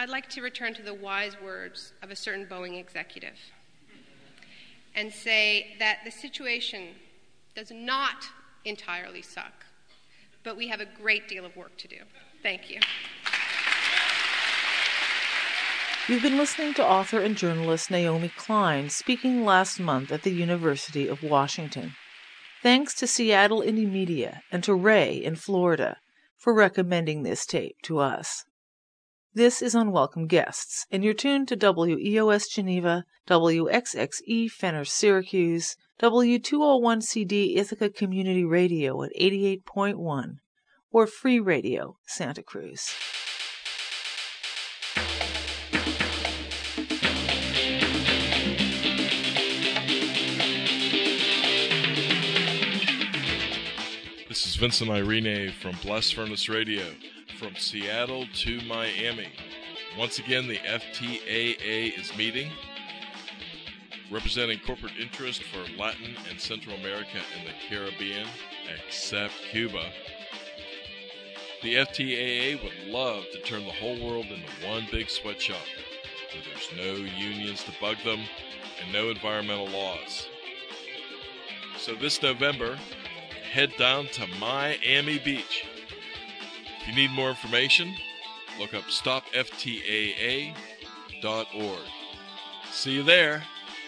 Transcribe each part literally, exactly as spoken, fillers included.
I'd like to return to the wise words of a certain Boeing executive and say that the situation does not entirely suck, but we have a great deal of work to do. Thank you. You've been listening to author and journalist Naomi Klein speaking last month at the University of Washington. Thanks to Seattle Indie Media and to Ray in Florida for recommending this tape to us. This is Unwelcome Guests, and you're tuned to W E O S Geneva, W X X E Fenner Syracuse, W two oh one C D Ithaca Community Radio at eighty-eight point one, or Free Radio Santa Cruz. This is Vincent Irene from Blast Furnace Radio, from Seattle to Miami. Once again, the F T A A is meeting, representing corporate interest for Latin and Central America and the Caribbean, except Cuba. The F T A A would love to turn the whole world into one big sweatshop, where there's no unions to bug them and no environmental laws. So this November, head down to Miami Beach. If you need more information, look up stop F T A A dot org. See you there.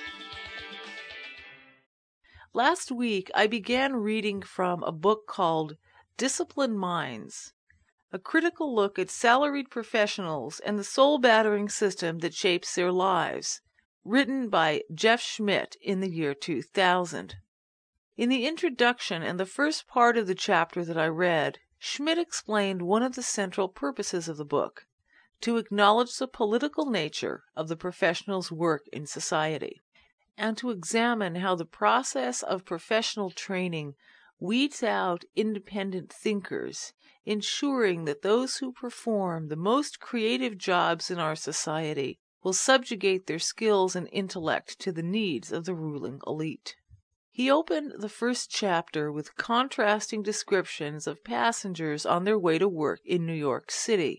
Last week, I began reading from a book called Disciplined Minds, a critical look at salaried professionals and the soul-battering system that shapes their lives, written by Jeff Schmidt in the year two thousand. In the introduction and the first part of the chapter that I read, Schmidt explained one of the central purposes of the book, to acknowledge the political nature of the professional's work in society, and to examine how the process of professional training weeds out independent thinkers, ensuring that those who perform the most creative jobs in our society will subjugate their skills and intellect to the needs of the ruling elite. He opened the first chapter with contrasting descriptions of passengers on their way to work in New York City.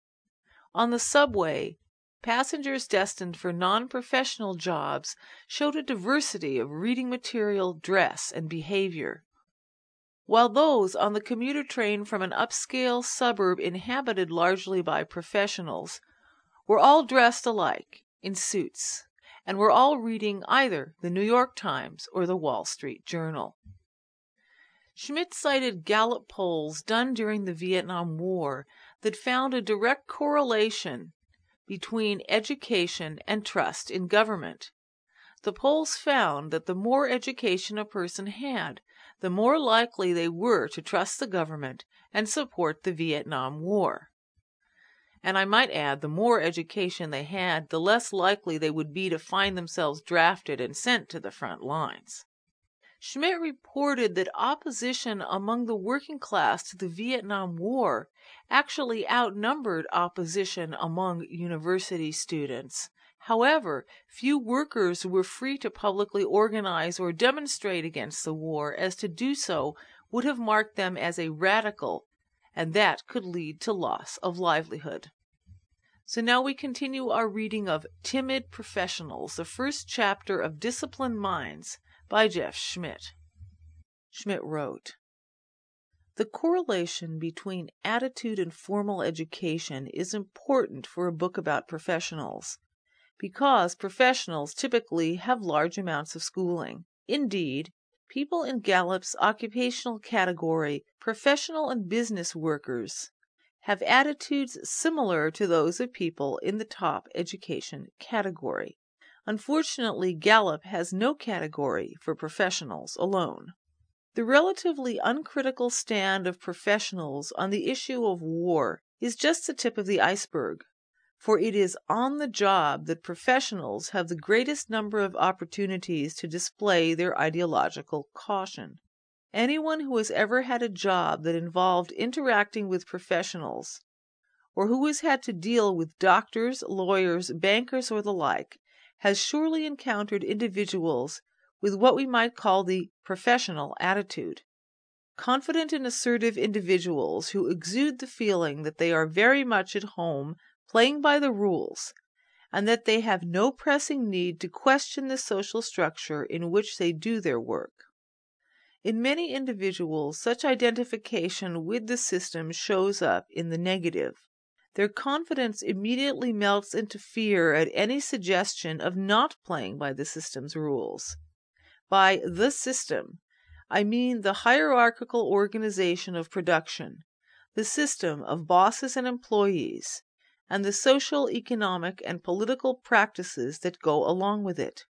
On the subway, passengers destined for non-professional jobs showed a diversity of reading material, dress, and behavior, while those on the commuter train from an upscale suburb inhabited largely by professionals were all dressed alike in suits, and were all reading either the New York Times or the Wall Street Journal. Schmidt cited Gallup polls done during the Vietnam War that found a direct correlation between education and trust in government. The polls found that the more education a person had, the more likely they were to trust the government and support the Vietnam War. And I might add, the more education they had, the less likely they would be to find themselves drafted and sent to the front lines. Schmidt reported that opposition among the working class to the Vietnam War actually outnumbered opposition among university students. However, few workers were free to publicly organize or demonstrate against the war, as to do so would have marked them as a radical, and that could lead to loss of livelihood. So now we continue our reading of Timid Professionals, the first chapter of Disciplined Minds by Jeff Schmidt. Schmidt wrote, "The correlation between attitude and formal education is important for a book about professionals, because professionals typically have large amounts of schooling. Indeed, people in Gallup's occupational category, professional and business workers, have attitudes similar to those of people in the top education category. Unfortunately, Gallup has no category for professionals alone. The relatively uncritical stand of professionals on the issue of war is just the tip of the iceberg, for it is on the job that professionals have the greatest number of opportunities to display their ideological caution. Anyone who has ever had a job that involved interacting with professionals, or who has had to deal with doctors, lawyers, bankers, or the like, has surely encountered individuals with what we might call the professional attitude. Confident and assertive individuals who exude the feeling that they are very much at home playing by the rules, and that they have no pressing need to question the social structure in which they do their work. In many individuals, such identification with the system shows up in the negative. Their confidence immediately melts into fear at any suggestion of not playing by the system's rules. By the system, I mean the hierarchical organization of production, the system of bosses and employees, and the social, economic, and political practices that go along with it.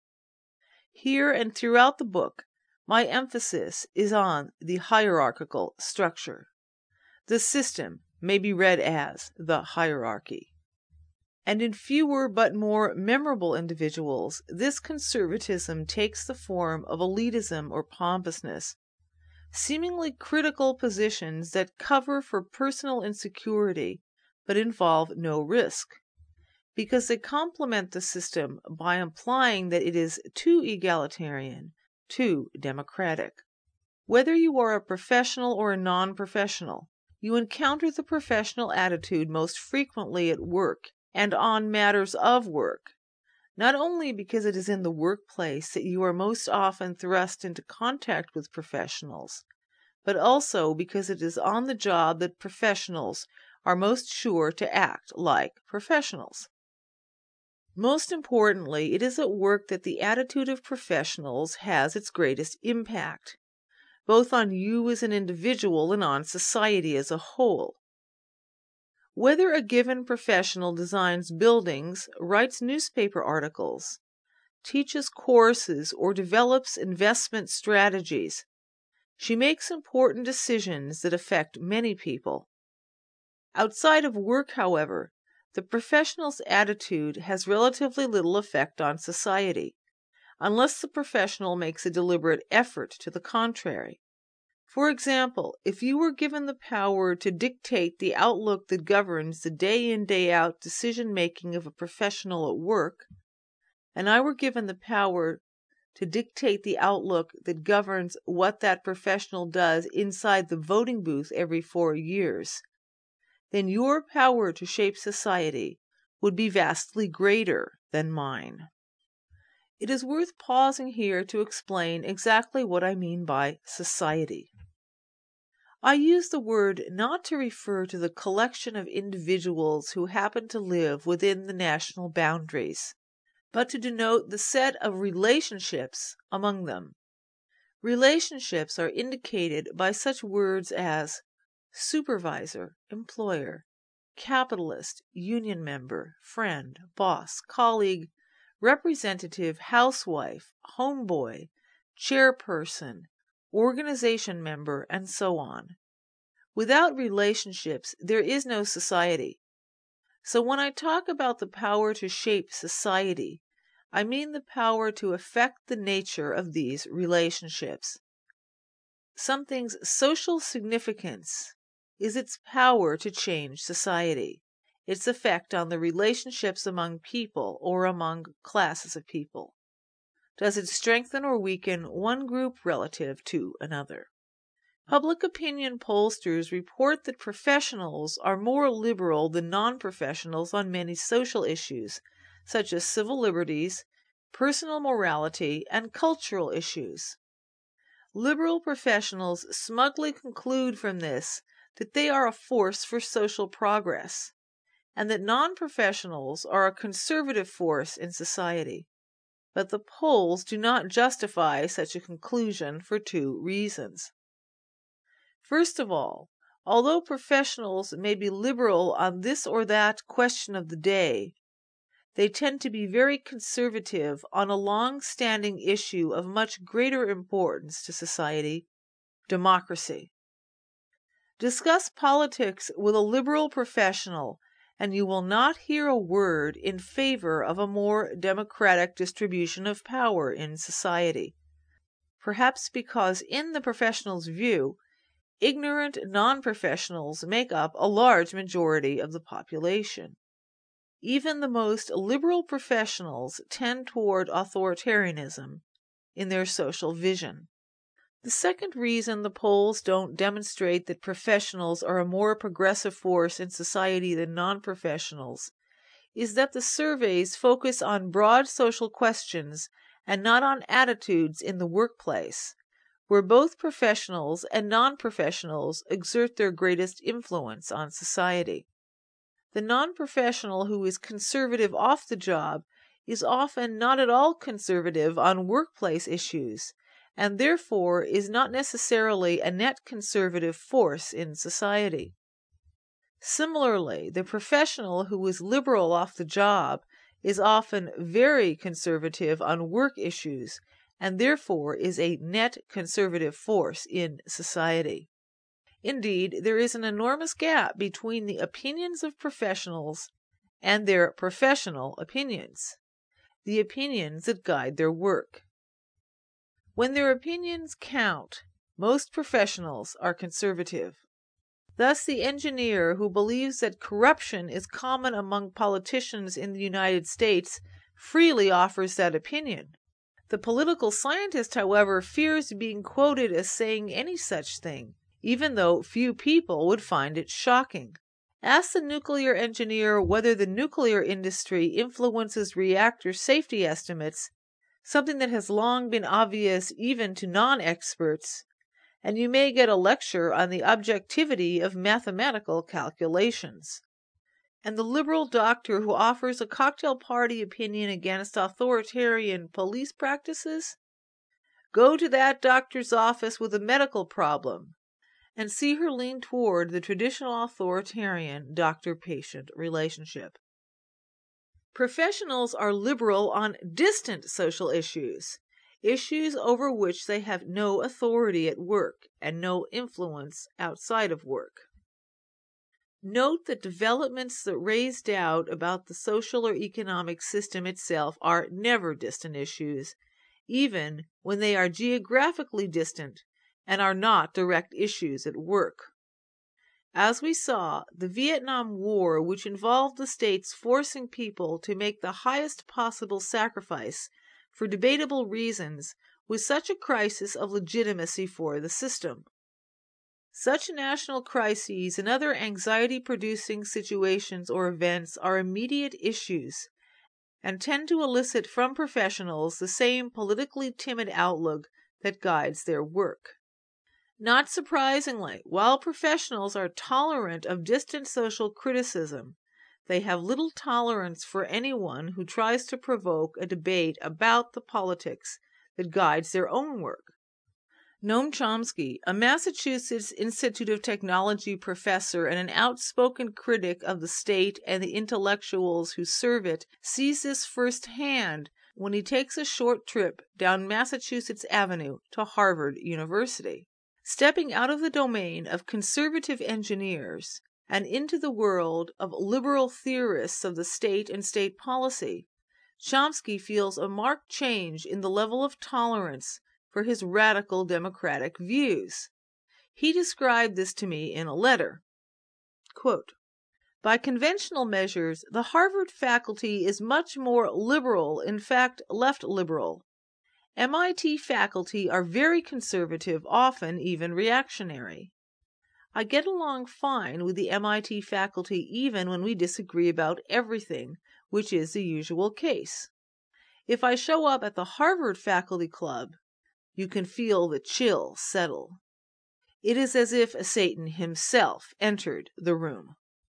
Here and throughout the book, my emphasis is on the hierarchical structure. The system may be read as the hierarchy. And in fewer but more memorable individuals, this conservatism takes the form of elitism or pompousness, seemingly critical positions that cover for personal insecurity but involve no risk, because they complement the system by implying that it is too egalitarian, too democratic. Whether you are a professional or a non-professional, you encounter the professional attitude most frequently at work and on matters of work, not only because it is in the workplace that you are most often thrust into contact with professionals, but also because it is on the job that professionals are most sure to act like professionals. Most importantly, it is at work that the attitude of professionals has its greatest impact, both on you as an individual and on society as a whole. Whether a given professional designs buildings, writes newspaper articles, teaches courses, or develops investment strategies, she makes important decisions that affect many people. Outside of work, however, the professional's attitude has relatively little effect on society, unless the professional makes a deliberate effort to the contrary. For example, if you were given the power to dictate the outlook that governs the day-in, day-out decision-making of a professional at work, and I were given the power to dictate the outlook that governs what that professional does inside the voting booth every four years, then your power to shape society would be vastly greater than mine. It is worth pausing here to explain exactly what I mean by society. I use the word not to refer to the collection of individuals who happen to live within the national boundaries, but to denote the set of relationships among them. Relationships are indicated by such words as supervisor, employer, capitalist, union member, friend, boss, colleague, representative, housewife, homeboy, chairperson, organization member, and so on. Without relationships, there is no society. So when I talk about the power to shape society, I mean the power to affect the nature of these relationships. Something's social significance is its power to change society, its effect on the relationships among people or among classes of people. Does it strengthen or weaken one group relative to another? Public opinion pollsters report that professionals are more liberal than non-professionals on many social issues, such as civil liberties, personal morality, and cultural issues. Liberal professionals smugly conclude from this that they are a force for social progress, and that non-professionals are a conservative force in society. But the polls do not justify such a conclusion for two reasons. First of all, although professionals may be liberal on this or that question of the day, they tend to be very conservative on a long-standing issue of much greater importance to society, democracy. Discuss politics with a liberal professional, and you will not hear a word in favor of a more democratic distribution of power in society. Perhaps because, in the professional's view, ignorant non-professionals make up a large majority of the population. Even the most liberal professionals tend toward authoritarianism in their social vision. The second reason the polls don't demonstrate that professionals are a more progressive force in society than non-professionals is that the surveys focus on broad social questions and not on attitudes in the workplace, where both professionals and non-professionals exert their greatest influence on society. The non-professional who is conservative off the job is often not at all conservative on workplace issues, and therefore is not necessarily a net conservative force in society. Similarly, the professional who is liberal off the job is often very conservative on work issues, and therefore is a net conservative force in society. Indeed, there is an enormous gap between the opinions of professionals and their professional opinions, the opinions that guide their work. When their opinions count, most professionals are conservative. Thus, the engineer who believes that corruption is common among politicians in the United States freely offers that opinion. The political scientist, however, fears being quoted as saying any such thing, even though few people would find it shocking. Ask the nuclear engineer whether the nuclear industry influences reactor safety estimates, something that has long been obvious even to non-experts, and you may get a lecture on the objectivity of mathematical calculations. And the liberal doctor who offers a cocktail party opinion against authoritarian police practices? Go to that doctor's office with a medical problem and see her lean toward the traditional authoritarian doctor-patient relationship. Professionals are liberal on distant social issues, issues over which they have no authority at work and no influence outside of work. Note that developments that raise doubt about the social or economic system itself are never distant issues, even when they are geographically distant and are not direct issues at work. As we saw, the Vietnam War, which involved the states forcing people to make the highest possible sacrifice for debatable reasons, was such a crisis of legitimacy for the system. Such national crises and other anxiety-producing situations or events are immediate issues and tend to elicit from professionals the same politically timid outlook that guides their work. Not surprisingly, while professionals are tolerant of distant social criticism, they have little tolerance for anyone who tries to provoke a debate about the politics that guides their own work. Noam Chomsky, a Massachusetts Institute of Technology professor and an outspoken critic of the state and the intellectuals who serve it, sees this firsthand when he takes a short trip down Massachusetts Avenue to Harvard University. Stepping out of the domain of conservative engineers and into the world of liberal theorists of the state and state policy, Chomsky feels a marked change in the level of tolerance for his radical democratic views. He described this to me in a letter. Quote, "By conventional measures, the Harvard faculty is much more liberal, in fact, left liberal. M I T faculty are very conservative, often even reactionary. I get along fine with the M I T faculty even when we disagree about everything, which is the usual case. If I show up at the Harvard Faculty Club, you can feel the chill settle. It is as if Satan himself entered the room."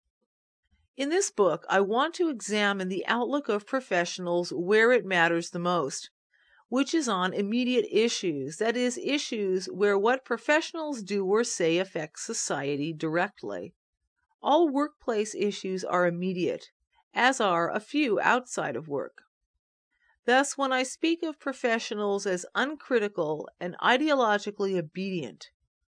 In this book, I want to examine the outlook of professionals where it matters the most, which is on immediate issues, that is, issues where what professionals do or say affects society directly. All workplace issues are immediate, as are a few outside of work. Thus, when I speak of professionals as uncritical and ideologically obedient,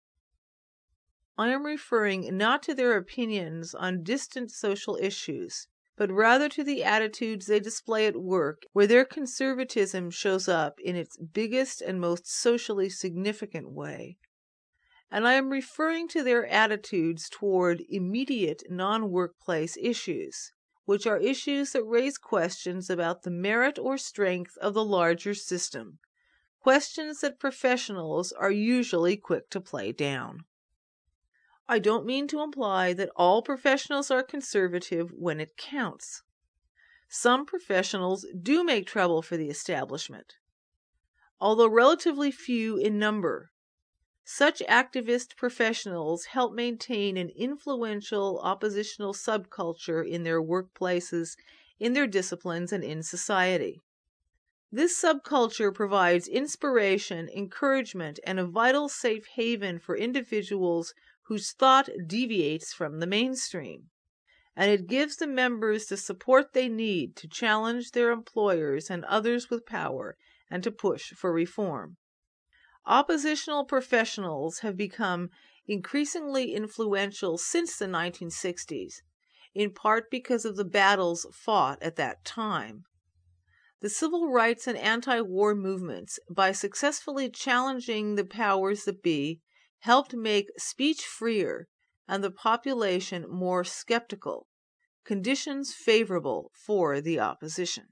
I am referring not to their opinions on distant social issues, but rather to the attitudes they display at work, where their conservatism shows up in its biggest and most socially significant way. And I am referring to their attitudes toward immediate non-workplace issues, which are issues that raise questions about the merit or strength of the larger system, questions that professionals are usually quick to play down. I don't mean to imply that all professionals are conservative when it counts. some professionals do make trouble for the establishment. Although relatively few in number, such activist professionals help maintain an influential oppositional subculture in their workplaces, in their disciplines, and in society. This subculture provides inspiration, encouragement, and a vital safe haven for individuals whose thought deviates from the mainstream, and it gives the members the support they need to challenge their employers and others with power and to push for reform. Oppositional professionals have become increasingly influential since the nineteen sixties, in part because of the battles fought at that time. The civil rights and anti-war movements, by successfully challenging the powers that be, helped make speech freer and the population more skeptical, conditions favorable for the opposition.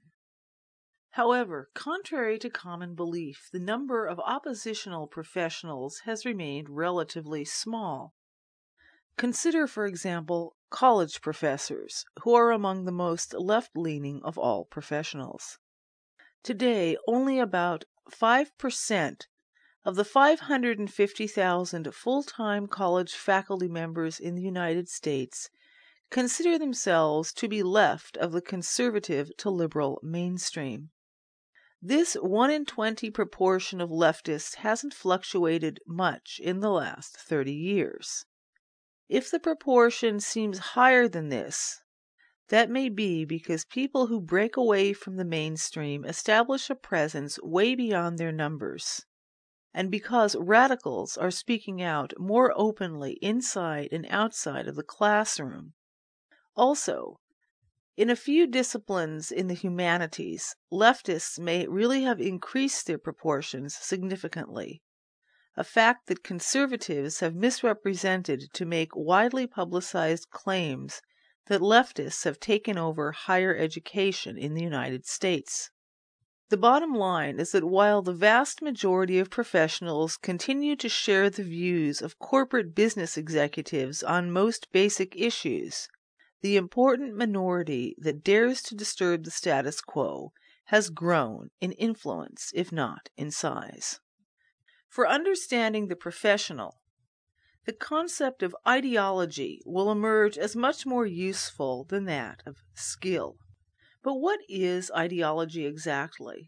However, contrary to common belief, the number of oppositional professionals has remained relatively small. Consider, for example, college professors, who are among the most left-leaning of all professionals. Today, only about five percent of the five hundred fifty thousand full-time college faculty members in the United States consider themselves to be left of the conservative to liberal mainstream. This one in twenty proportion of leftists hasn't fluctuated much in the last thirty years. If the proportion seems higher than this, that may be because people who break away from the mainstream establish a presence way beyond their numbers, and because radicals are speaking out more openly inside and outside of the classroom. Also, in a few disciplines in the humanities, leftists may really have increased their proportions significantly, a fact that conservatives have misrepresented to make widely publicized claims that leftists have taken over higher education in the United States. The bottom line is that while the vast majority of professionals continue to share the views of corporate business executives on most basic issues, the important minority that dares to disturb the status quo has grown in influence, if not in size. For understanding the professional, the concept of ideology will emerge as much more useful than that of skill. But what is ideology exactly?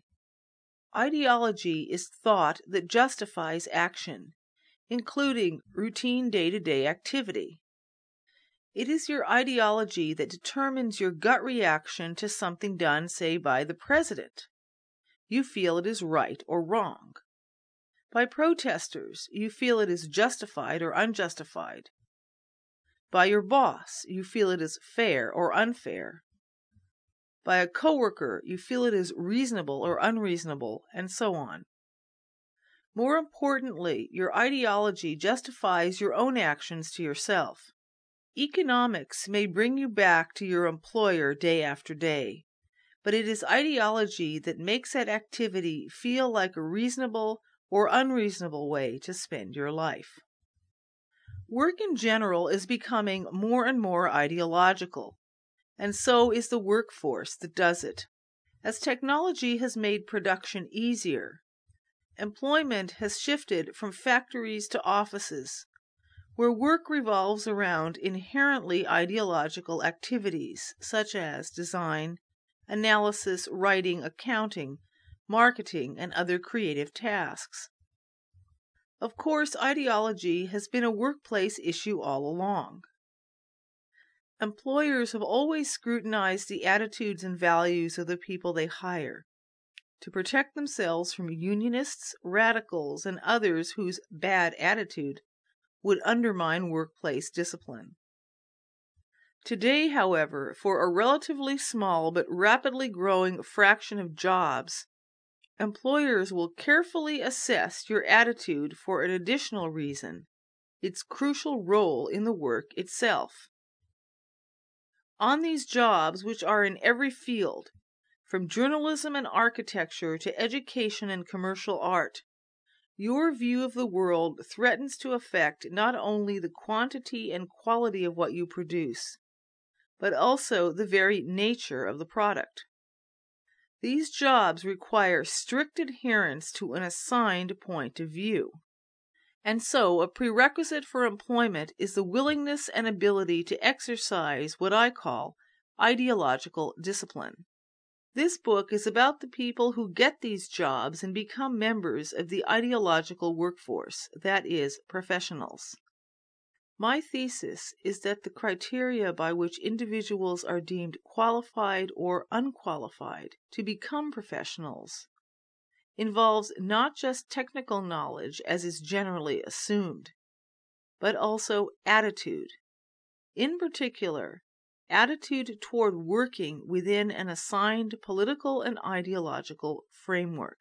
Ideology is thought that justifies action, including routine day-to-day activity. It is your ideology that determines your gut reaction to something done, say, by the president. You feel it is right or wrong. By protesters, you feel it is justified or unjustified. By your boss, you feel it is fair or unfair. By a coworker, you feel it is reasonable or unreasonable, and so on. More importantly, your ideology justifies your own actions to yourself. Economics may bring you back to your employer day after day, but it is ideology that makes that activity feel like a reasonable or unreasonable way to spend your life. Work in general is becoming more and more ideological, and so is the workforce that does it. As technology has made production easier, employment has shifted from factories to offices, where work revolves around inherently ideological activities such as design, analysis, writing, accounting, marketing, and other creative tasks. Of course, ideology has been a workplace issue all along. Employers have always scrutinized the attitudes and values of the people they hire to protect themselves from unionists, radicals, and others whose bad attitude would undermine workplace discipline. Today, however, for a relatively small but rapidly growing fraction of jobs, employers will carefully assess your attitude for an additional reason, its crucial role in the work itself. On these jobs, which are in every field, from journalism and architecture to education and commercial art, your view of the world threatens to affect not only the quantity and quality of what you produce, but also the very nature of the product. These jobs require strict adherence to an assigned point of view. And so a prerequisite for employment is the willingness and ability to exercise what I call ideological discipline. This book is about the people who get these jobs and become members of the ideological workforce, that is, professionals. My thesis is that the criteria by which individuals are deemed qualified or unqualified to become professionals involves not just technical knowledge, as is generally assumed, but also attitude. In particular, attitude toward working within an assigned political and ideological framework.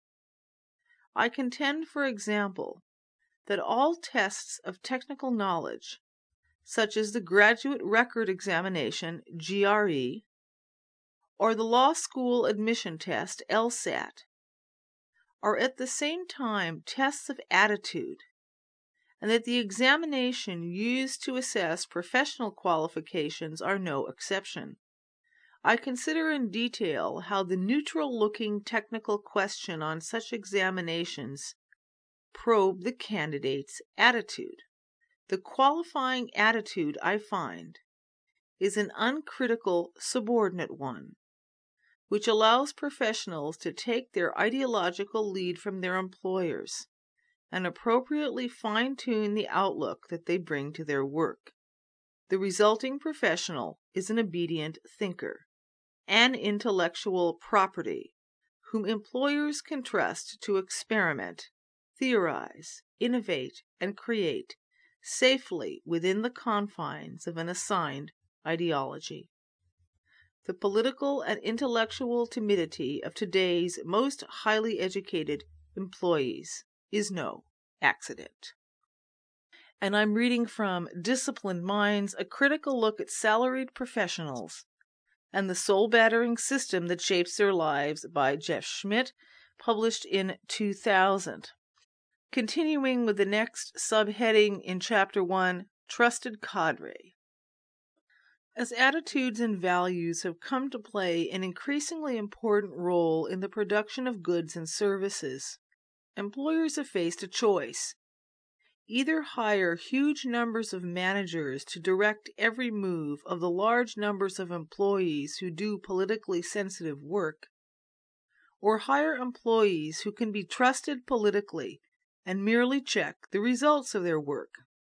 I contend, for example, that all tests of technical knowledge, such as the Graduate Record Examination, G R E, or the Law School Admission Test, LSAT, are at the same time tests of attitude, and that the examination used to assess professional qualifications are no exception. I consider in detail how the neutral-looking technical question on such examinations probe the candidate's attitude. The qualifying attitude, I find, is an uncritical, subordinate one, which allows professionals to take their ideological lead from their employers and appropriately fine-tune the outlook that they bring to their work. The resulting professional is an obedient thinker, an intellectual property, whom employers can trust to experiment, theorize, innovate, and create safely within the confines of an assigned ideology. The political and intellectual timidity of today's most highly educated employees is no accident. And I'm reading from Disciplined Minds, A Critical Look at Salaried Professionals and the Soul-Battering System That Shapes Their Lives by Jeff Schmidt, published in two thousand. Continuing with the next subheading in Chapter one, Trusted Cadre. As attitudes and values have come to play an increasingly important role in the production of goods and services, employers have faced a choice. Either hire huge numbers of managers to direct every move of the large numbers of employees who do politically sensitive work, or hire employees who can be trusted politically and merely check the results of their work.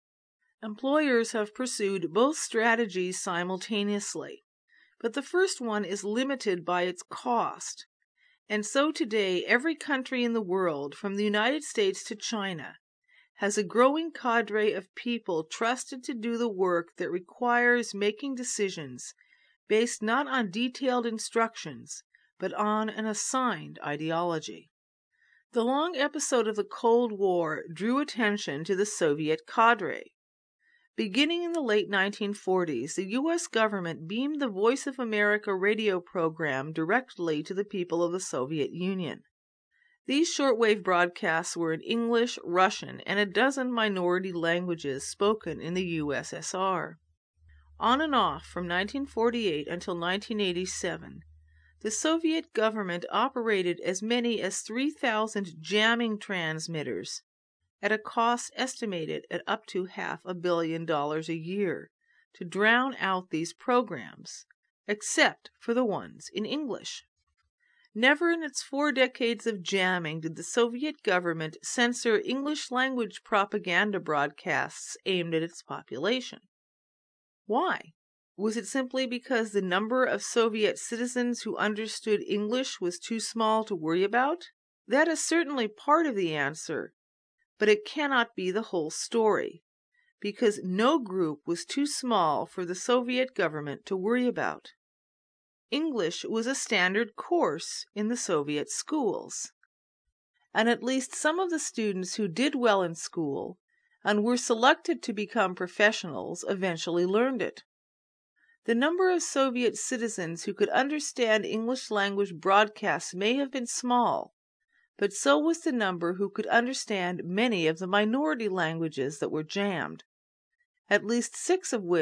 Employers have pursued both strategies simultaneously, but the first one is limited by its cost, and so today every country in the world, from the United States to China, has a growing cadre of people trusted to do the work that requires making decisions based not on detailed instructions, but on an assigned ideology. The long episode of the Cold War drew attention to the Soviet cadre. Beginning in the late nineteen forties, the U S government beamed the Voice of America radio program directly to the people of the Soviet Union. These shortwave broadcasts were in English, Russian, and a dozen minority languages spoken in the U S S R. On and off from nineteen forty-eight until nineteen eighty-seven, the Soviet government operated as many as three thousand jamming transmitters at a cost estimated at up to half a billion dollars a year to drown out these programs, except for the ones in English. Never in its four decades of jamming did the Soviet government censor English-language propaganda broadcasts aimed at its population. Why? Was it simply because the number of Soviet citizens who understood English was too small to worry about? That is certainly part of the answer, but it cannot be the whole story, because no group was too small for the Soviet government to worry about. English was a standard course in the Soviet schools, and at least some of the students who did well in school and were selected to become professionals eventually learned it. The number of Soviet citizens who could understand English-language broadcasts may have been small, but so was the number who could understand many of the minority languages that were jammed, at least six of which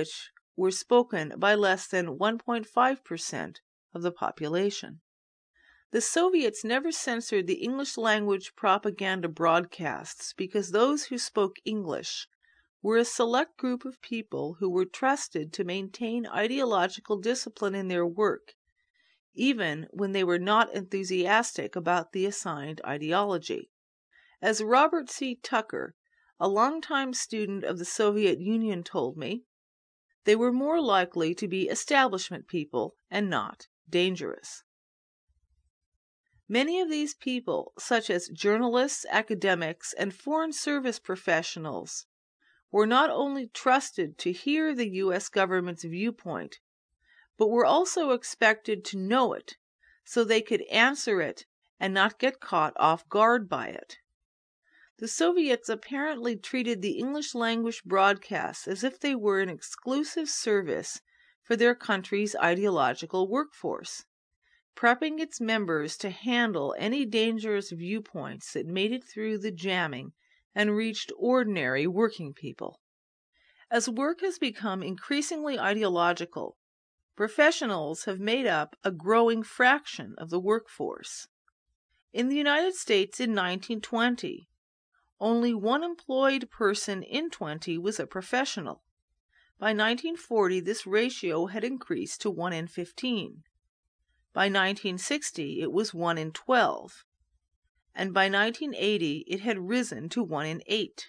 were spoken by less than one point five percent of the population. The Soviets never censored the English language propaganda broadcasts because those who spoke English were a select group of people who were trusted to maintain ideological discipline in their work, even when they were not enthusiastic about the assigned ideology. As Robert C. Tucker, a longtime student of the Soviet Union, told me, they were more likely to be establishment people and not dangerous. Many of these people, such as journalists, academics, and foreign service professionals, were not only trusted to hear the U S government's viewpoint, but were also expected to know it so they could answer it and not get caught off guard by it. The Soviets apparently treated the English language broadcasts as if they were an exclusive service for their country's ideological workforce, prepping its members to handle any dangerous viewpoints that made it through the jamming and reached ordinary working people. As work has become increasingly ideological, professionals have made up a growing fraction of the workforce. In the United States in nineteen twenty, only one employed person in twenty was a professional. By nineteen forty, this ratio had increased to one in fifteen. By nineteen sixty, it was one in twelve. And by nineteen eighty, it had risen to one in eight.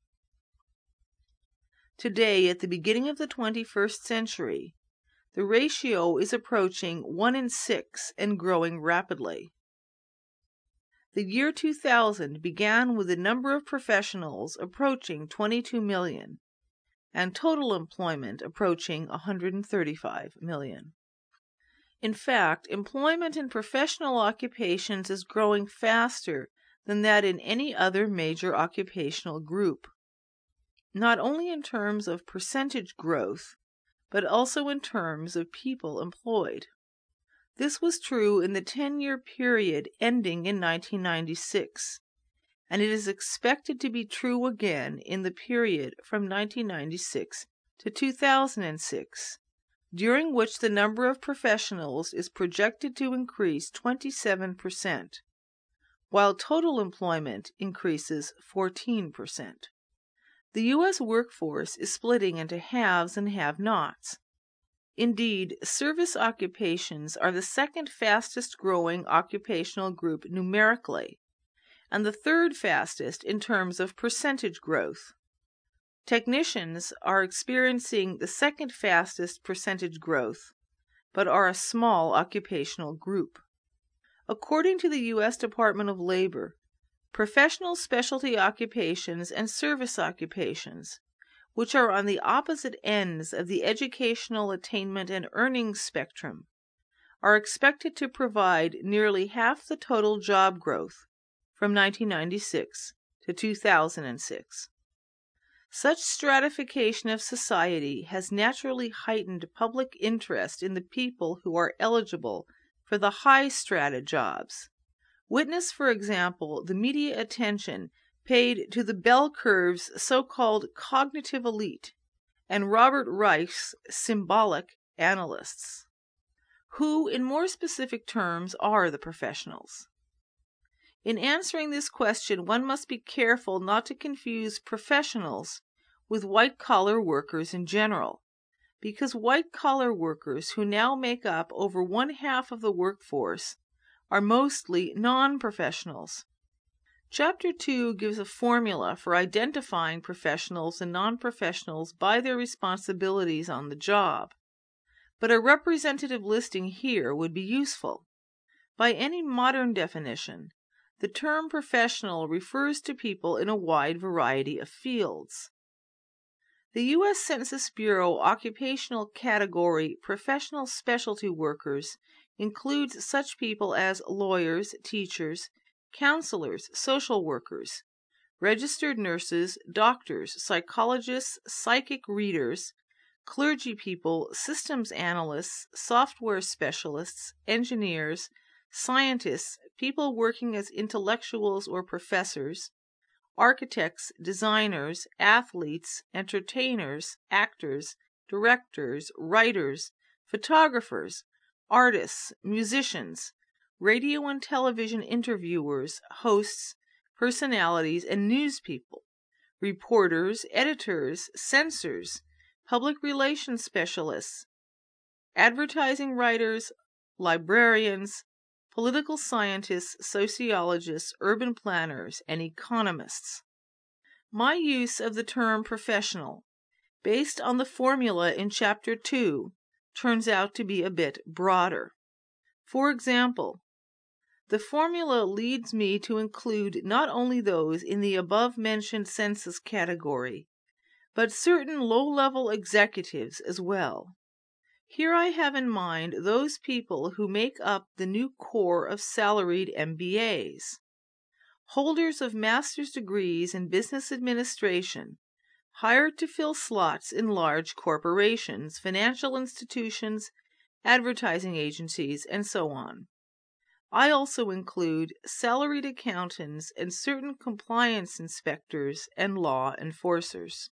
Today, at the beginning of the twenty-first century, the ratio is approaching one in six and growing rapidly. The year two thousand began with the number of professionals approaching twenty-two million and total employment approaching one hundred thirty-five million. In fact, employment in professional occupations is growing faster than that in any other major occupational group, not only in terms of percentage growth, but also in terms of people employed. This was true in the ten-year period ending in nineteen ninety-six, and it is expected to be true again in the period from nineteen ninety-six to two thousand six, during which the number of professionals is projected to increase twenty-seven percent, while total employment increases fourteen percent. The U S workforce is splitting into haves and have-nots. Indeed, service occupations are the second fastest growing occupational group numerically, and the third fastest in terms of percentage growth. Technicians are experiencing the second fastest percentage growth, but are a small occupational group. According to the U S Department of Labor, professional specialty occupations and service occupations, which are on the opposite ends of the educational attainment and earnings spectrum, are expected to provide nearly half the total job growth from nineteen ninety-six to two thousand six. Such stratification of society has naturally heightened public interest in the people who are eligible for the high strata jobs. Witness, for example, the media attention paid to the bell curve's so-called cognitive elite and Robert Reich's symbolic analysts. Who, in more specific terms, are the professionals? In answering this question, one must be careful not to confuse professionals with white-collar workers in general, because white-collar workers, who now make up over one half of the workforce, are mostly non-professionals. Chapter two gives a formula for identifying professionals and non-professionals by their responsibilities on the job, but a representative listing here would be useful. By any modern definition, the term professional refers to people in a wide variety of fields. The U S Census Bureau occupational category professional specialty workers includes such people as lawyers, teachers, counselors, social workers, registered nurses, doctors, psychologists, psychic readers, clergy people, systems analysts, software specialists, engineers, scientists, people working as intellectuals or professors, architects, designers, athletes, entertainers, actors, directors, writers, photographers, artists, musicians, radio and television interviewers, hosts, personalities, and news people, reporters, editors, censors, public relations specialists, advertising writers, librarians, political scientists, sociologists, urban planners, and economists. My use of the term professional, based on the formula in Chapter two, turns out to be a bit broader. For example, the formula leads me to include not only those in the above-mentioned census category, but certain low-level executives as well. Here I have in mind those people who make up the new core of salaried M B As. Holders of master's degrees in business administration, hired to fill slots in large corporations, financial institutions, advertising agencies, and so on. I also include salaried accountants and certain compliance inspectors and law enforcers.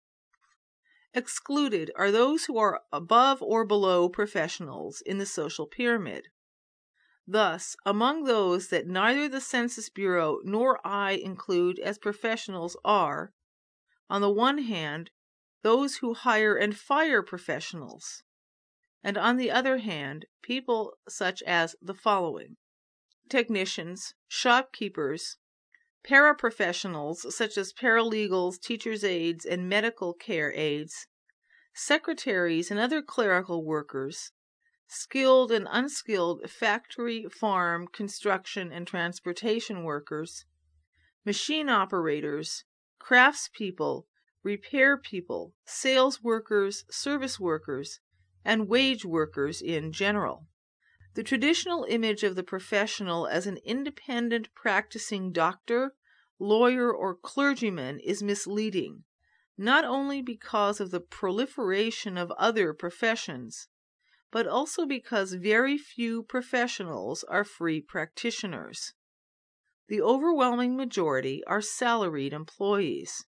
Excluded are those who are above or below professionals in the social pyramid. Thus, among those that neither the Census Bureau nor I include as professionals are, on the one hand, those who hire and fire professionals, and on the other hand, people such as the following: technicians, shopkeepers, paraprofessionals such as paralegals, teachers' aides, and medical care aides, secretaries and other clerical workers, skilled and unskilled factory, farm, construction, and transportation workers, machine operators, craftspeople, repair people, sales workers, service workers, and wage workers in general. The traditional image of the professional as an independent practicing doctor, lawyer, or clergyman is misleading, not only because of the proliferation of other professions, but also because very few professionals are free practitioners. The overwhelming majority are salaried employees.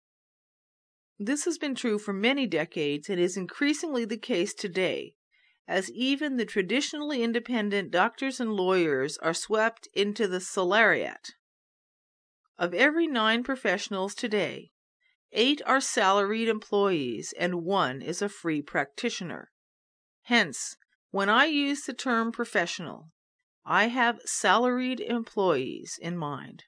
This has been true for many decades and is increasingly the case today, as even the traditionally independent doctors and lawyers are swept into the salariat. Of every nine professionals today, eight are salaried employees and one is a free practitioner. Hence, when I use the term professional, I have salaried employees in mind.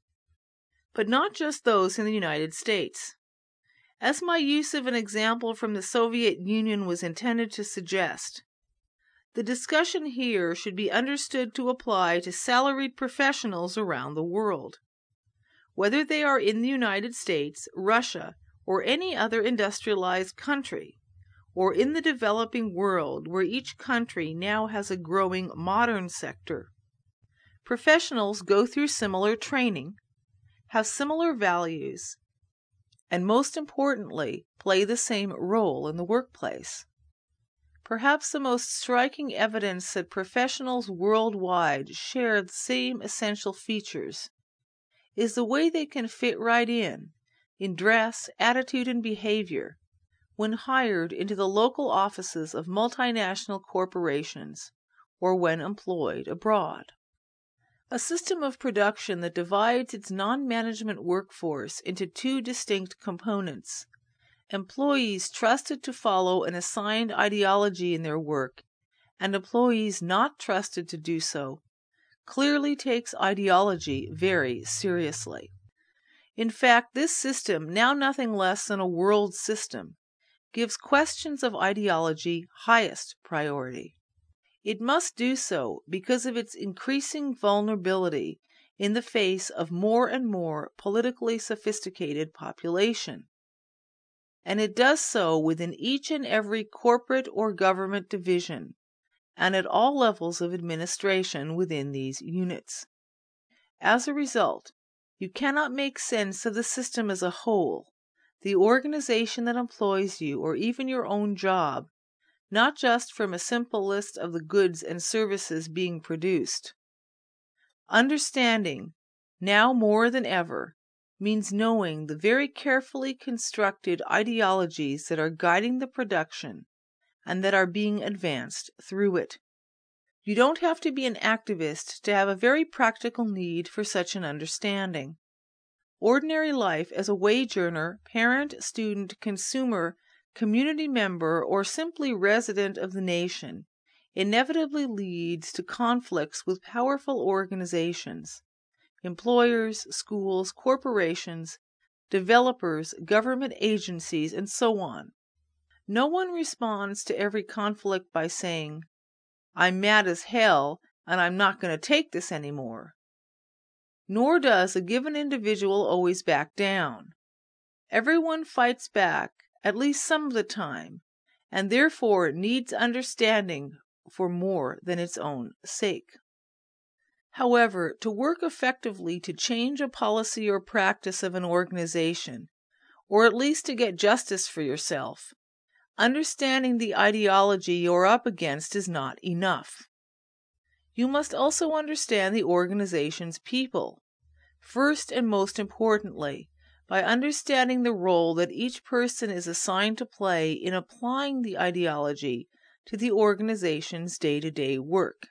But not just those in the United States. As my use of an example from the Soviet Union was intended to suggest, the discussion here should be understood to apply to salaried professionals around the world. Whether they are in the United States, Russia, or any other industrialized country, or in the developing world where each country now has a growing modern sector, professionals go through similar training, have similar values, and most importantly, play the same role in the workplace. Perhaps the most striking evidence that professionals worldwide share the same essential features is the way they can fit right in, in dress, attitude, and behavior, when hired into the local offices of multinational corporations or when employed abroad. A system of production that divides its non-management workforce into two distinct components, employees trusted to follow an assigned ideology in their work, and employees not trusted to do so, clearly takes ideology very seriously. In fact, this system, now nothing less than a world system, gives questions of ideology highest priority. It must do so because of its increasing vulnerability in the face of more and more politically sophisticated population. And it does so within each and every corporate or government division, and at all levels of administration within these units. As a result, you cannot make sense of the system as a whole, the organization that employs you, or even your own job, not just from a simple list of the goods and services being produced. Understanding, now more than ever, means knowing the very carefully constructed ideologies that are guiding the production and that are being advanced through it. You don't have to be an activist to have a very practical need for such an understanding. Ordinary life as a wage earner, parent, student, consumer, community member, or simply resident of the nation inevitably leads to conflicts with powerful organizations, employers, schools, corporations, developers, government agencies, and so on. No one responds to every conflict by saying, "I'm mad as hell and I'm not going to take this anymore." Nor does a given individual always back down. Everyone fights back at least some of the time, and therefore needs understanding for more than its own sake. However, to work effectively to change a policy or practice of an organization, or at least to get justice for yourself, understanding the ideology you're up against is not enough. You must also understand the organization's people, first and most importantly, by understanding the role that each person is assigned to play in applying the ideology to the organization's day-to-day work.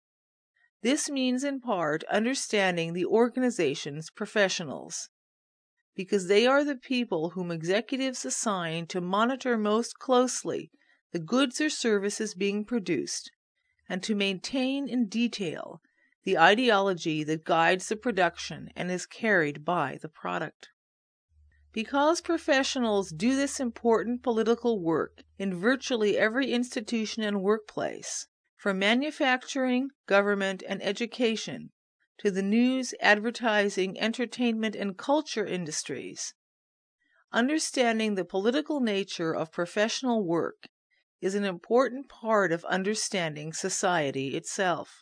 This means in part understanding the organization's professionals, because they are the people whom executives assign to monitor most closely the goods or services being produced, and to maintain in detail the ideology that guides the production and is carried by the product. Because professionals do this important political work in virtually every institution and workplace, from manufacturing, government, and education to the news, advertising, entertainment, and culture industries, understanding the political nature of professional work is an important part of understanding society itself.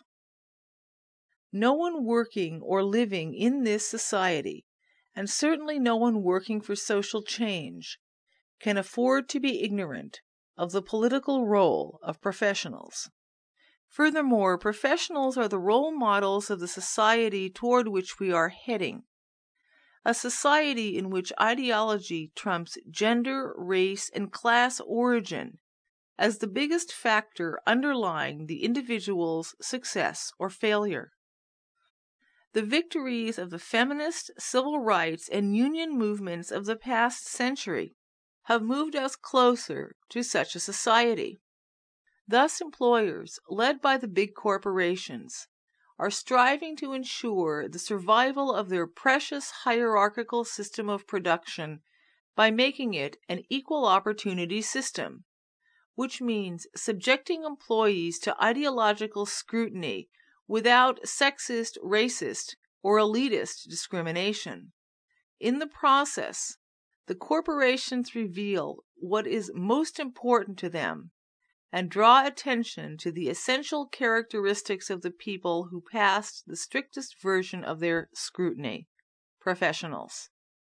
No one working or living in this society, and certainly no one working for social change, can afford to be ignorant of the political role of professionals. Furthermore, professionals are the role models of the society toward which we are heading, a society in which ideology trumps gender, race, and class origin as the biggest factor underlying the individual's success or failure. The victories of the feminist, civil rights, and union movements of the past century have moved us closer to such a society. Thus, employers, led by the big corporations, are striving to ensure the survival of their precious hierarchical system of production by making it an equal opportunity system, which means subjecting employees to ideological scrutiny without sexist, racist, or elitist discrimination. In the process, the corporations reveal what is most important to them and draw attention to the essential characteristics of the people who passed the strictest version of their scrutiny, professionals.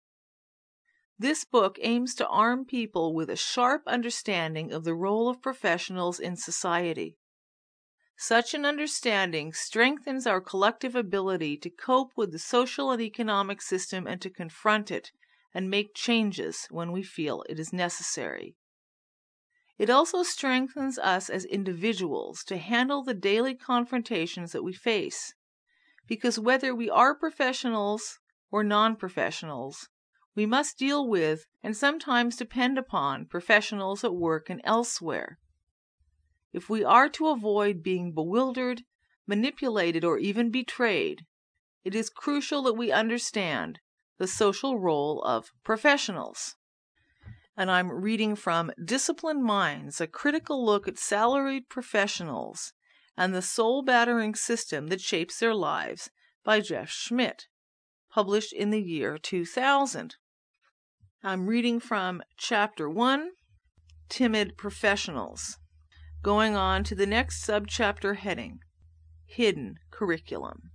This book aims to arm people with a sharp understanding of the role of professionals in society. Such an understanding strengthens our collective ability to cope with the social and economic system and to confront it and make changes when we feel it is necessary. It also strengthens us as individuals to handle the daily confrontations that we face, because whether we are professionals or non-professionals, we must deal with and sometimes depend upon professionals at work and elsewhere. If we are to avoid being bewildered, manipulated, or even betrayed, it is crucial that we understand the social role of professionals. And I'm reading from Disciplined Minds, a critical look at salaried professionals and the soul-battering system that shapes their lives by Jeff Schmidt, published in the year two thousand. I'm reading from Chapter one, Timid Professionals, going on to the next subchapter heading, Hidden Curriculum.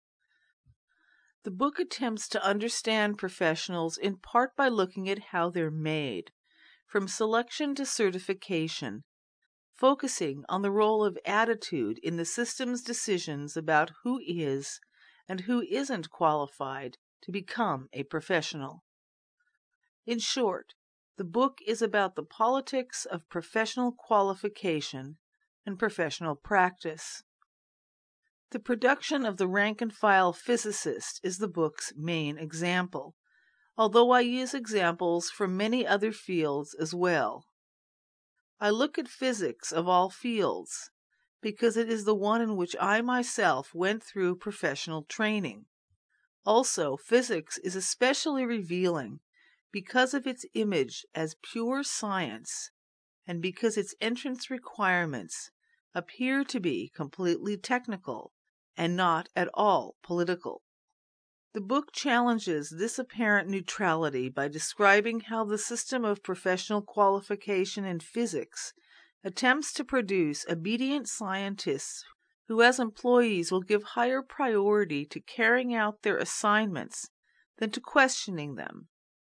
The book attempts to understand professionals in part by looking at how they're made, from selection to certification, focusing on the role of attitude in the system's decisions about who is and who isn't qualified to become a professional. In short, The book is about the politics of professional qualification and professional practice. The production of the rank-and-file physicist is the book's main example, although I use examples from many other fields as well. I look at physics of all fields because it is the one in which I myself went through professional training. Also, physics is especially revealing because of its image as pure science and because its entrance requirements appear to be completely technical and not at all political. The book challenges this apparent neutrality by describing how the system of professional qualification in physics attempts to produce obedient scientists who as employees will give higher priority to carrying out their assignments than to questioning them,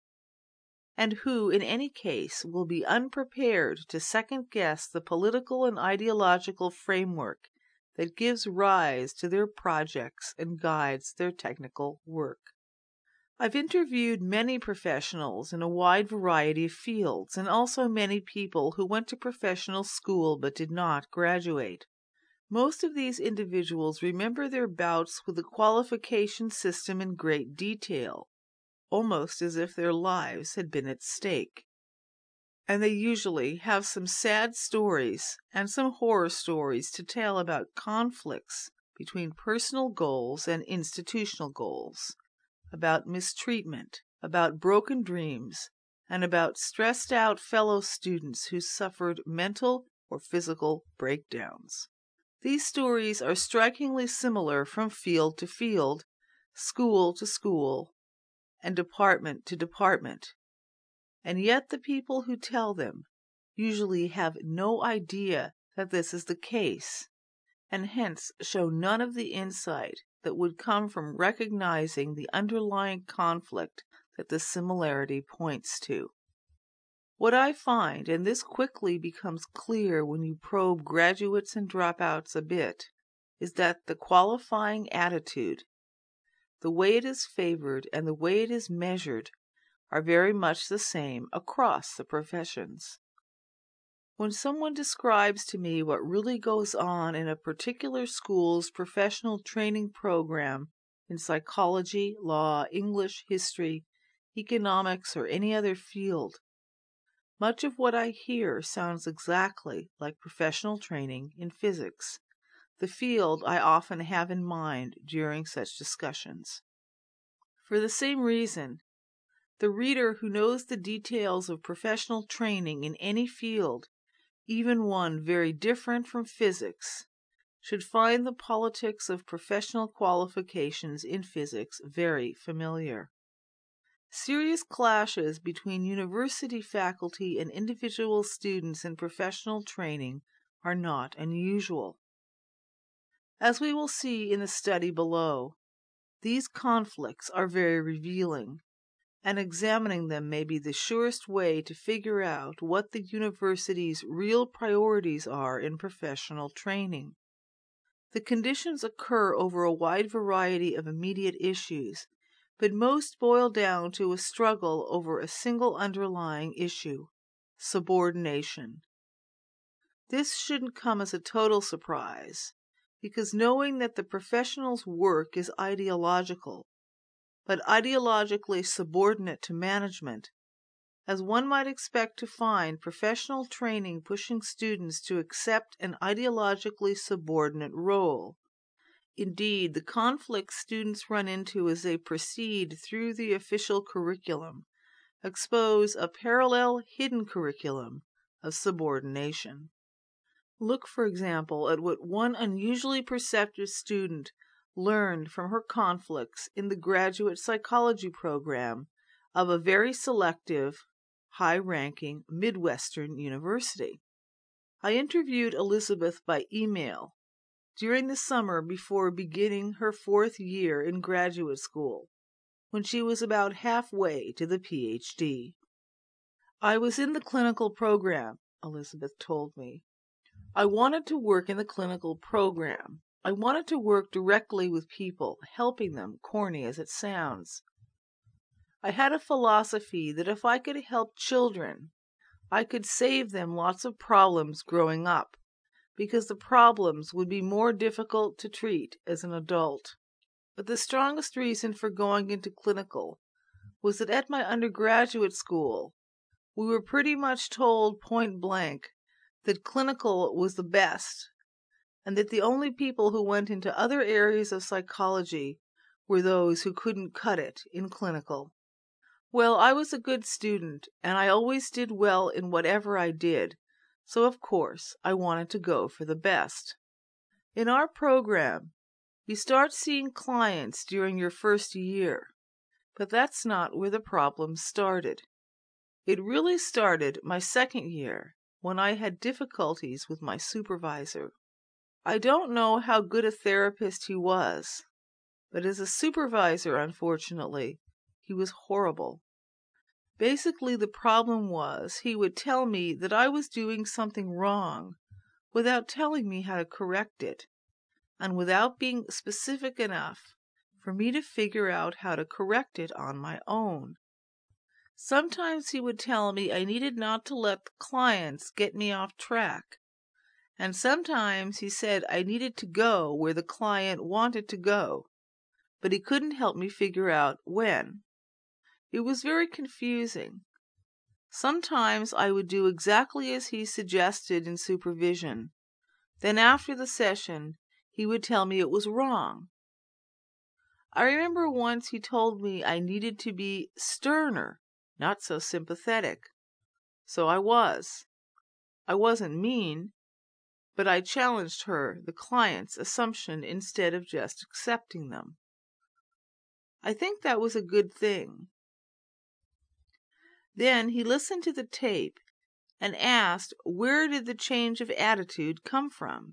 and who in any case will be unprepared to second-guess the political and ideological framework that gives rise to their projects and guides their technical work. I've interviewed many professionals in a wide variety of fields, and also many people who went to professional school but did not graduate. Most of these individuals remember their bouts with the qualification system in great detail, almost as if their lives had been at stake. And they usually have some sad stories and some horror stories to tell about conflicts between personal goals and institutional goals, about mistreatment, about broken dreams, and about stressed-out fellow students who suffered mental or physical breakdowns. These stories are strikingly similar from field to field, school to school, and department to department. And yet the people who tell them usually have no idea that this is the case, and hence show none of the insight that would come from recognizing the underlying conflict that the similarity points to. What I find, and this quickly becomes clear when you probe graduates and dropouts a bit, is that the qualifying attitude, the way it is favored and the way it is measured, are very much the same across the professions. When someone describes to me what really goes on in a particular school's professional training program in psychology, law, English, history, economics, or any other field, much of what I hear sounds exactly like professional training in physics, the field I often have in mind during such discussions. For the same reason, the reader who knows the details of professional training in any field, even one very different from physics, should find the politics of professional qualifications in physics very familiar. Serious clashes between university faculty and individual students in professional training are not unusual. As we will see in the study below, these conflicts are very revealing, and examining them may be the surest way to figure out what the university's real priorities are in professional training. The conditions occur over a wide variety of immediate issues, but most boil down to a struggle over a single underlying issue: subordination. This shouldn't come as a total surprise, because knowing that the professional's work is ideological, but ideologically subordinate to management, as one might expect to find professional training pushing students to accept an ideologically subordinate role. Indeed, the conflicts students run into as they proceed through the official curriculum expose a parallel hidden curriculum of subordination. Look, for example, at what one unusually perceptive student learned from her conflicts in the graduate psychology program of a very selective, high-ranking Midwestern university. I interviewed Elizabeth by email during the summer before beginning her fourth year in graduate school, when she was about halfway to the P H D. I was in the clinical program, Elizabeth told me. I wanted to work in the clinical program. I wanted to work directly with people, helping them, corny as it sounds. I had a philosophy that if I could help children, I could save them lots of problems growing up, because the problems would be more difficult to treat as an adult. But the strongest reason for going into clinical was that at my undergraduate school, we were pretty much told point blank that clinical was the best, and that the only people who went into other areas of psychology were those who couldn't cut it in clinical. Well, I was a good student, and I always did well in whatever I did, so of course I wanted to go for the best. In our program, you start seeing clients during your first year, but that's not where the problem started. It really started my second year, when I had difficulties with my supervisor. I don't know how good a therapist he was, but as a supervisor, unfortunately, he was horrible. Basically, the problem was he would tell me that I was doing something wrong without telling me how to correct it, and without being specific enough for me to figure out how to correct it on my own. Sometimes he would tell me I needed not to let the clients get me off track, and sometimes he said I needed to go where the client wanted to go, but he couldn't help me figure out when. It was very confusing. Sometimes I would do exactly as he suggested in supervision. Then after the session, he would tell me it was wrong. I remember once he told me I needed to be sterner, not so sympathetic. So I was. I wasn't mean, but I challenged her, the client's assumption, instead of just accepting them. I think that was a good thing. Then he listened to the tape and asked where did the change of attitude come from.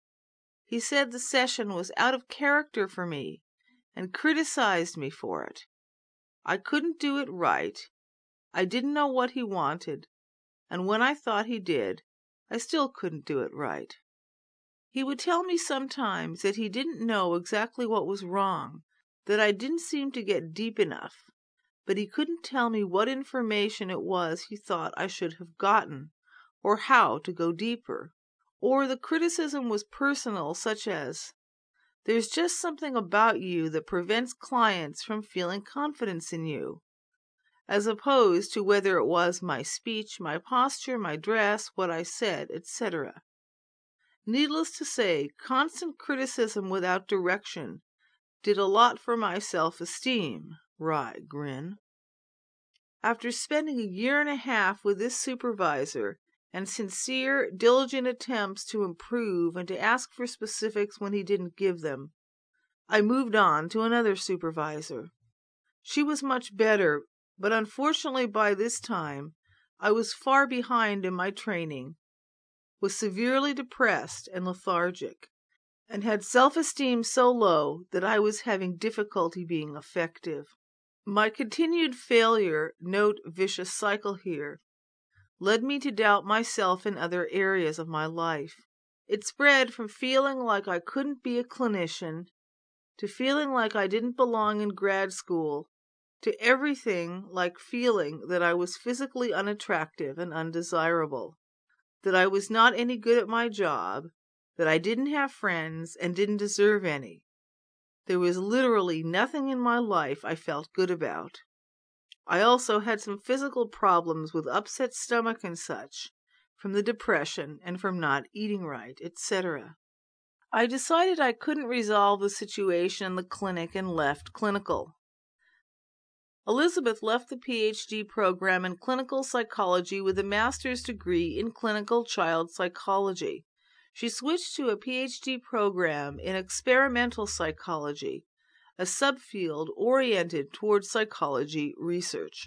He said the session was out of character for me and criticized me for it. I couldn't do it right. I didn't know what he wanted, and when I thought he did, I still couldn't do it right. He would tell me sometimes that he didn't know exactly what was wrong, that I didn't seem to get deep enough, but he couldn't tell me what information it was he thought I should have gotten, or how to go deeper. Or the criticism was personal, such as, "There's just something about you that prevents clients from feeling confidence in you," as opposed to whether it was my speech, my posture, my dress, what I said, et cetera. Needless to say, constant criticism without direction did a lot for my self-esteem. Wry grin. After spending a year and a half with this supervisor, and sincere, diligent attempts to improve and to ask for specifics when he didn't give them, I moved on to another supervisor. She was much better, but unfortunately by this time I was far behind in my training, was severely depressed and lethargic, and had self-esteem so low that I was having difficulty being effective. My continued failure, note vicious cycle here, led me to doubt myself in other areas of my life. It spread from feeling like I couldn't be a clinician, to feeling like I didn't belong in grad school, to everything like feeling that I was physically unattractive and undesirable, that I was not any good at my job, that I didn't have friends and didn't deserve any. There was literally nothing in my life I felt good about. I also had some physical problems with upset stomach and such, from the depression and from not eating right, et cetera. I decided I couldn't resolve the situation in the clinic and left clinical. Elizabeth left the P H D program in clinical psychology with a master's degree in clinical child psychology. She switched to a P H D program in experimental psychology, a subfield oriented towards psychology research.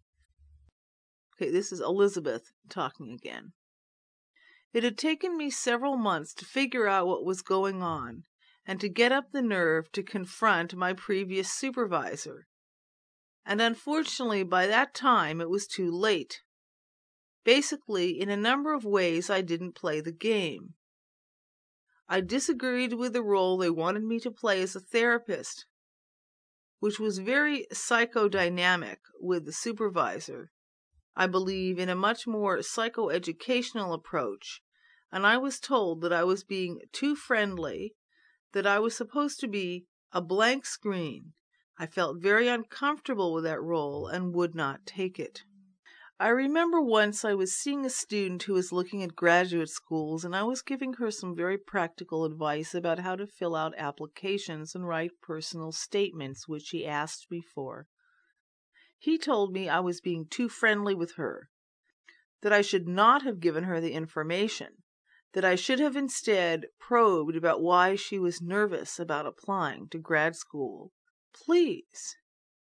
Okay, this is Elizabeth talking again. It had taken me several months to figure out what was going on and to get up the nerve to confront my previous supervisor. And unfortunately, by that time, it was too late. Basically, in a number of ways, I didn't play the game. I disagreed with the role they wanted me to play as a therapist. which was very psychodynamic with the supervisor. I believe in a much more psychoeducational approach, and I was told that I was being too friendly, that I was supposed to be a blank screen. I felt very uncomfortable with that role and would not take it. I remember once I was seeing a student who was looking at graduate schools, and I was giving her some very practical advice about how to fill out applications and write personal statements, which she asked me for. He told me I was being too friendly with her, that I should not have given her the information, that I should have instead probed about why she was nervous about applying to grad school. Please.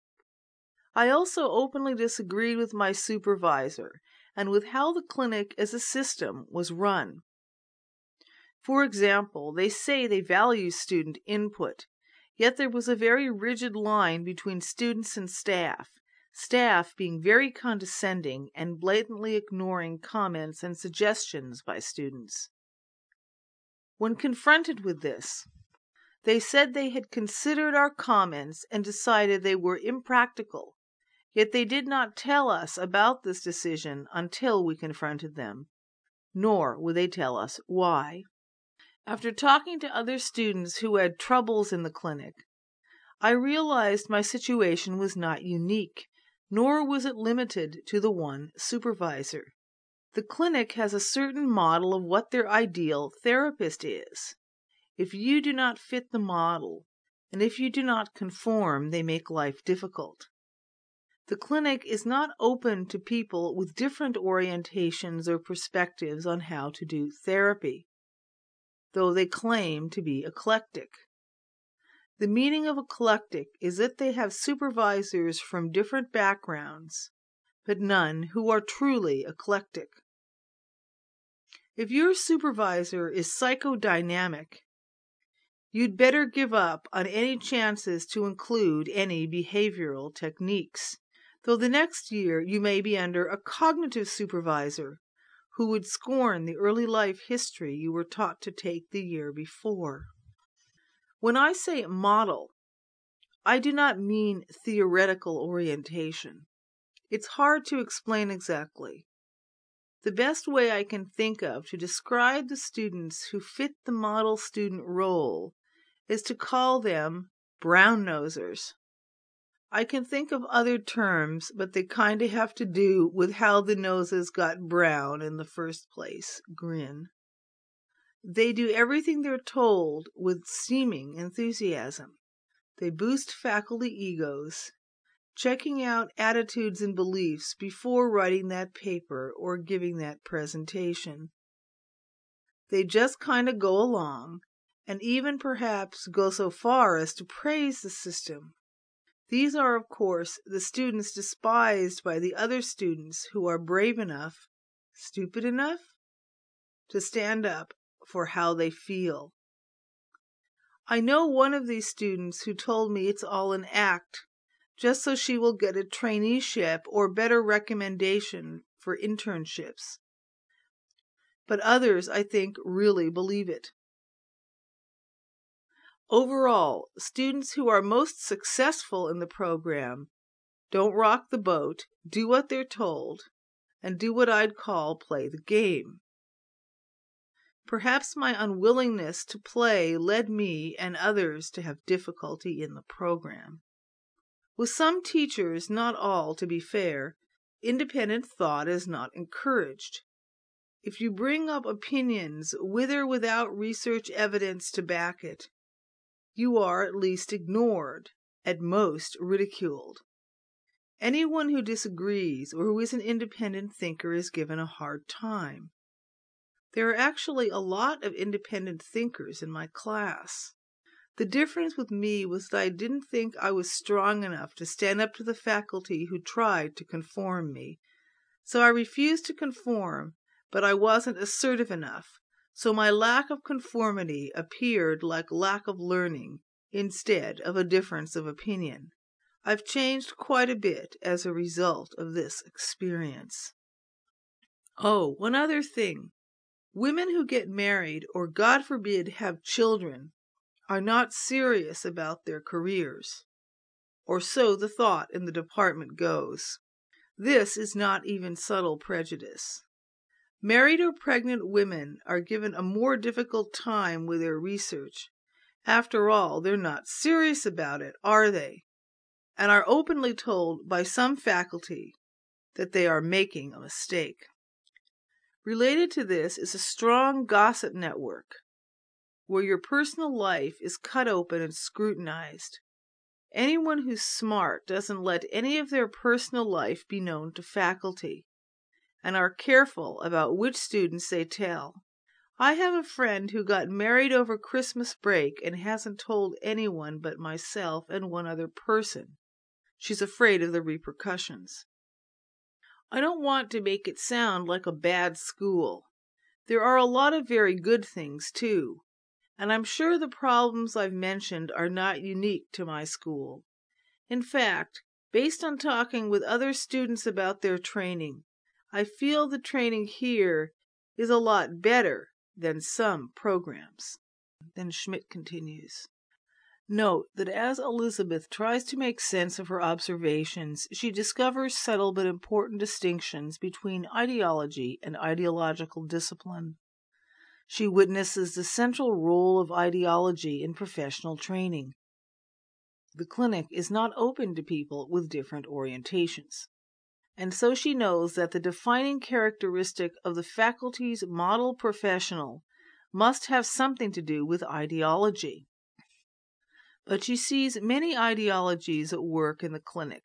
I also openly disagreed with my supervisor and with how the clinic as a system was run. For example, they say they value student input, yet there was a very rigid line between students and staff, staff being very condescending and blatantly ignoring comments and suggestions by students. When confronted with this, they said they had considered our comments and decided they were impractical, yet they did not tell us about this decision until we confronted them, nor would they tell us why. After talking to other students who had troubles in the clinic, I realized my situation was not unique, nor was it limited to the one supervisor. The clinic has a certain model of what their ideal therapist is. If you do not fit the model, and if you do not conform, they make life difficult. The clinic is not open to people with different orientations or perspectives on how to do therapy, though they claim to be eclectic. The meaning of eclectic is that they have supervisors from different backgrounds, but none who are truly eclectic. If your supervisor is psychodynamic, you'd better give up on any chances to include any behavioral techniques, though the next year you may be under a cognitive supervisor who would scorn the early life history you were taught to take the year before. When I say model, I do not mean theoretical orientation. It's hard to explain exactly. The best way I can think of to describe the students who fit the model student role is to call them brown-nosers. I can think of other terms, but they kind of have to do with how the noses got brown in the first place. Grin. They do everything they're told with seeming enthusiasm. They boost faculty egos, checking out attitudes and beliefs before writing that paper or giving that presentation. They just kind of go along, and even perhaps go so far as to praise the system. These are, of course, the students despised by the other students who are brave enough, stupid enough, to stand up for how they feel. I know one of these students who told me it's all an act, just so she will get a traineeship or better recommendation for internships. But others, I think, really believe it. Overall, students who are most successful in the program don't rock the boat, do what they're told, and do what I'd call play the game. Perhaps my unwillingness to play led me and others to have difficulty in the program. With some teachers, not all, to be fair, independent thought is not encouraged. If you bring up opinions with or without research evidence to back it, you are at least ignored, at most ridiculed. Anyone who disagrees or who is an independent thinker is given a hard time. There are actually a lot of independent thinkers in my class. The difference with me was that I didn't think I was strong enough to stand up to the faculty who tried to conform me. So I refused to conform, but I wasn't assertive enough, so my lack of conformity appeared like lack of learning instead of a difference of opinion. I've changed quite a bit as a result of this experience. Oh, one other thing. Women who get married or, God forbid, have children are not serious about their careers. or so the thought in the department goes. This is not even subtle prejudice. Married or pregnant women are given a more difficult time with their research. After all, they're not serious about it, are they? And are openly told by some faculty that they are making a mistake. Related to this is a strong gossip network, where your personal life is cut open and scrutinized. Anyone who's smart doesn't let any of their personal life be known to faculty, and are careful about which students they tell. I have a friend who got married over Christmas break and hasn't told anyone but myself and one other person. She's afraid of the repercussions. I don't want to make it sound like a bad school. There are a lot of very good things, too, and I'm sure the problems I've mentioned are not unique to my school. In fact, based on talking with other students about their training, I feel the training here is a lot better than some programs. Then Schmidt continues. Note that as Elizabeth tries to make sense of her observations, she discovers subtle but important distinctions between ideology and ideological discipline. She witnesses the central role of ideology in professional training. The clinic is not open to people with different orientations, and so she knows that the defining characteristic of the faculty's model professional must have something to do with ideology. But she sees many ideologies at work in the clinic.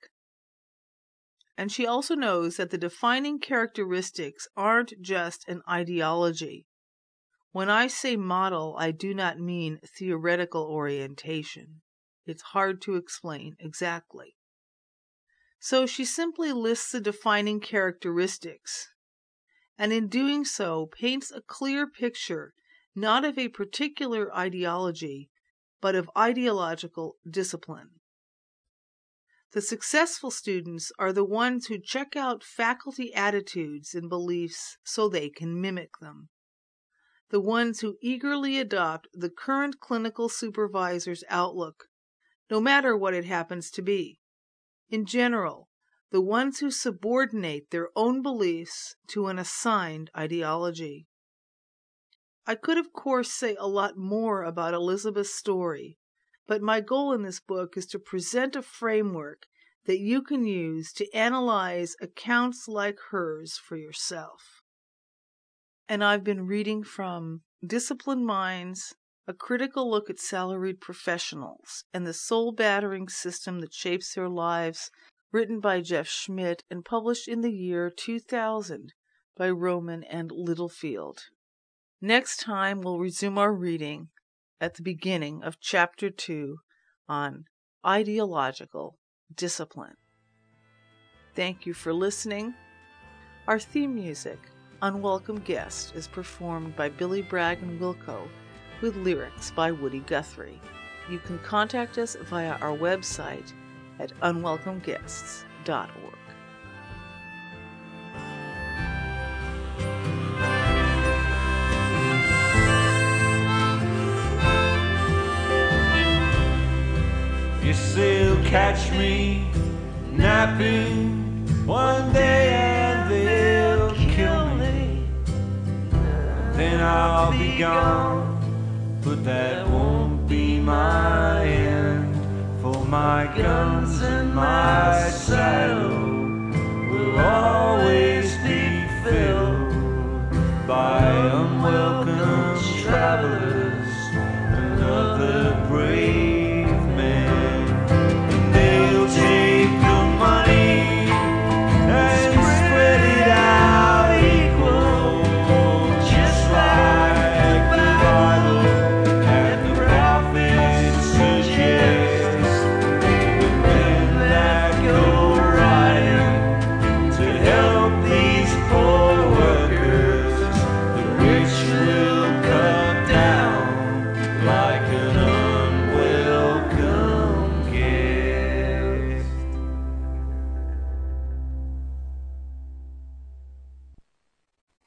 And she also knows that the defining characteristics aren't just an ideology. When I say model, I do not mean theoretical orientation. It's hard to explain exactly. So she simply lists the defining characteristics, and in doing so paints a clear picture not of a particular ideology, but of ideological discipline. The successful students are the ones who check out faculty attitudes and beliefs so they can mimic them. The ones who eagerly adopt the current clinical supervisor's outlook, no matter what it happens to be. In general, the ones who subordinate their own beliefs to an assigned ideology. I could, of course, say a lot more about Elizabeth's story, but my goal in this book is to present a framework that you can use to analyze accounts like hers for yourself. And I've been reading from Disciplined Minds, A Critical Look at Salaried Professionals and the Soul-Battering System That Shapes Their Lives, written by Jeff Schmidt and published in the year two thousand by Rowman and Littlefield. Next time, we'll resume our reading at the beginning of Chapter two on ideological discipline. Thank you for listening. Our theme music, Unwelcome Guest, is performed by Billy Bragg and Wilco with lyrics by Woody Guthrie. You can contact us via our website at unwelcome guests dot org. You say you'll catch me napping one day and they'll kill me. Then I'll be gone, but that won't be my end. For my guns and my saddle will all